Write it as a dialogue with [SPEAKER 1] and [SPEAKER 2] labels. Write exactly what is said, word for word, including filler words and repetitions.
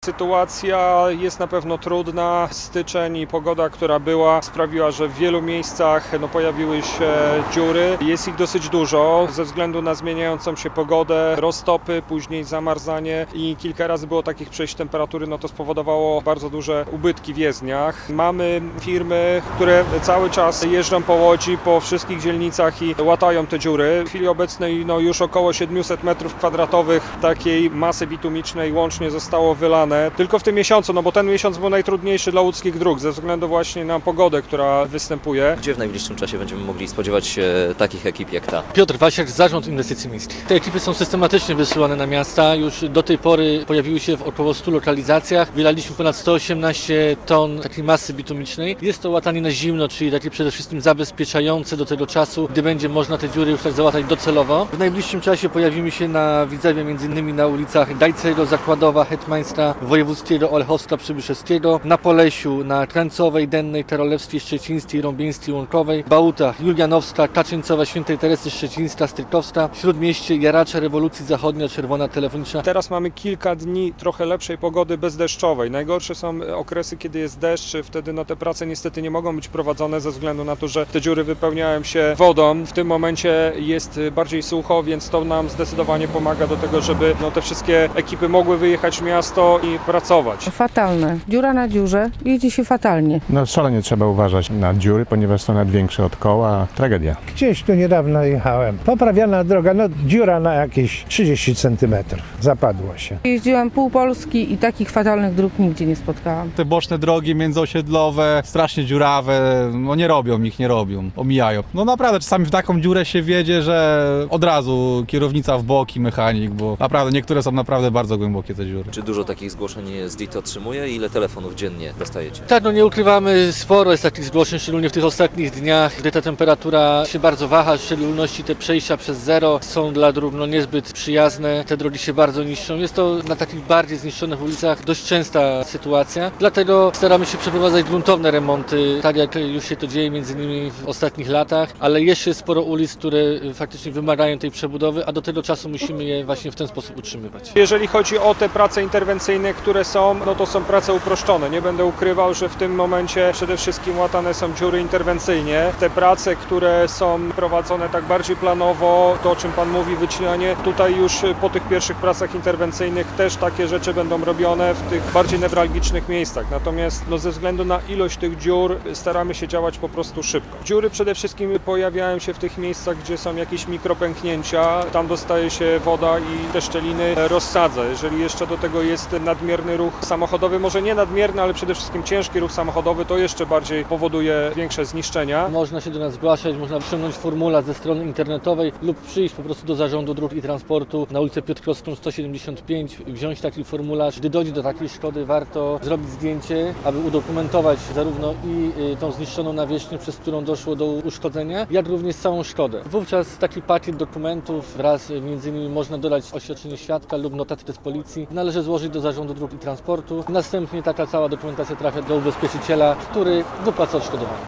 [SPEAKER 1] Sytuacja jest na pewno trudna. Styczeń i pogoda, która była, sprawiła, że w wielu miejscach no, pojawiły się dziury. Jest ich dosyć dużo ze względu na zmieniającą się pogodę, roztopy, później zamarzanie i kilka razy było takich przejść temperatury, no to spowodowało bardzo duże ubytki w jezdniach. Mamy firmy, które cały czas jeżdżą po Łodzi, po wszystkich dzielnicach i łatają te dziury. W chwili obecnej no, już około siedemset metrów kwadratowych takiej masy bitumicznej łącznie zostało wylane. Tylko w tym miesiącu, no bo ten miesiąc był najtrudniejszy dla łódzkich dróg ze względu właśnie na pogodę, która występuje.
[SPEAKER 2] Gdzie w najbliższym czasie będziemy mogli spodziewać się takich ekip jak ta?
[SPEAKER 3] Piotr Wasiak, Zarząd Inwestycji Miejskich. Te ekipy są systematycznie wysyłane na miasta. Już do tej pory pojawiły się w około stu lokalizacjach. Wylaliśmy ponad sto osiemnaście ton takiej masy bitumicznej. Jest to łatanie na zimno, czyli takie przede wszystkim zabezpieczające do tego czasu, gdy będzie można te dziury już tak załatać docelowo. W najbliższym czasie pojawimy się na Widzewie, między innymi na ulicach Dajcego, Zakładowa, Hetmańska, Wojewódzkiego, Olechowska, Przybyszewskiego, na Polesiu, na Krańcowej, Dennej, Terolewskiej, Szczecińskiej, Rąbieńskiej, Łąkowej, Bałutach, Julianowska, Kaczyńcowa, Świętej Teresy, Szczecińska, Strykowska, Śródmieście, Jaracza, Rewolucji Zachodnia, Czerwona Telefoniczna.
[SPEAKER 1] Teraz mamy kilka dni trochę lepszej pogody bezdeszczowej. Najgorsze są okresy, kiedy jest deszcz, wtedy no, te prace niestety nie mogą być prowadzone ze względu na to, że te dziury wypełniają się wodą. W tym momencie jest bardziej sucho, więc to nam zdecydowanie pomaga do tego, żeby no, te wszystkie ekipy mogły wyjechać w miasto i pracować.
[SPEAKER 4] Fatalne. Dziura na dziurze, jedzie się fatalnie.
[SPEAKER 5] No szalenie trzeba uważać na dziury, ponieważ są nawet większe od koła. Tragedia.
[SPEAKER 6] Gdzieś tu niedawno jechałem. Poprawiana droga, no dziura na jakieś trzydzieści centymetrów. Zapadło się.
[SPEAKER 4] Jeździłam pół Polski i takich fatalnych dróg nigdzie nie spotkałam.
[SPEAKER 7] Te boczne drogi międzyosiedlowe, strasznie dziurawe, no nie robią ich, nie robią, omijają. No naprawdę czasami w taką dziurę się wiedzie, że od razu kierownica w bok i mechanik, bo naprawdę niektóre są naprawdę bardzo głębokie te dziury.
[SPEAKER 2] Czy dużo takich zgłoszeń z D I T otrzymuje? Ile telefonów dziennie dostajecie?
[SPEAKER 3] Tak, no nie ukrywamy, sporo jest takich zgłoszeń, szczególnie w tych ostatnich dniach, gdy ta temperatura się bardzo waha, w szczególności te przejścia przez zero są dla dróg no, niezbyt przyjazne, te drogi się bardzo niszczą. Jest to na takich bardziej zniszczonych ulicach dość częsta sytuacja, dlatego staramy się przeprowadzać gruntowne remonty, tak jak już się to dzieje między innymi w ostatnich latach, ale jeszcze jest sporo ulic, które faktycznie wymagają tej przebudowy, a do tego czasu musimy je właśnie w ten sposób utrzymywać.
[SPEAKER 1] Jeżeli chodzi o te prace interwencyjne, które są, no to są prace uproszczone. Nie będę ukrywał, że w tym momencie przede wszystkim łatane są dziury interwencyjnie. Te prace, które są prowadzone tak bardziej planowo, to o czym Pan mówi, wycinanie, tutaj już po tych pierwszych pracach interwencyjnych też takie rzeczy będą robione w tych bardziej newralgicznych miejscach. Natomiast no, ze względu na ilość tych dziur staramy się działać po prostu szybko. Dziury przede wszystkim pojawiają się w tych miejscach, gdzie są jakieś mikropęknięcia. Tam dostaje się woda i te szczeliny rozsadza. Jeżeli jeszcze do tego jest nadmierny ruch samochodowy, może nie nadmierny, ale przede wszystkim ciężki ruch samochodowy, to jeszcze bardziej powoduje większe zniszczenia.
[SPEAKER 3] Można się do nas zgłaszać, można ściągnąć formularz ze strony internetowej lub przyjść po prostu do Zarządu Dróg i Transportu na ulicę Piotrkowską sto siedemdziesiąt pięć, wziąć taki formularz. Gdy dojdzie do takiej szkody, warto zrobić zdjęcie, aby udokumentować zarówno i tą zniszczoną nawierzchnię, przez którą doszło do uszkodzenia, jak również całą szkodę. Wówczas taki pakiet dokumentów wraz między innymi można dodać oświadczenie świadka lub notatkę z policji. Należy złożyć do Zarządu Dróg i Transportu. Następnie taka cała dokumentacja trafia do ubezpieczyciela, który wypłaca odszkodowanie.